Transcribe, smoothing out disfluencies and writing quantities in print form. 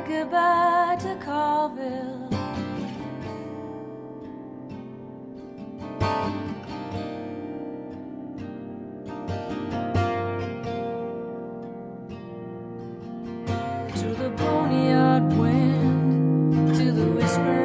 goodbye to Colville. To the boneyard wind, to the whisper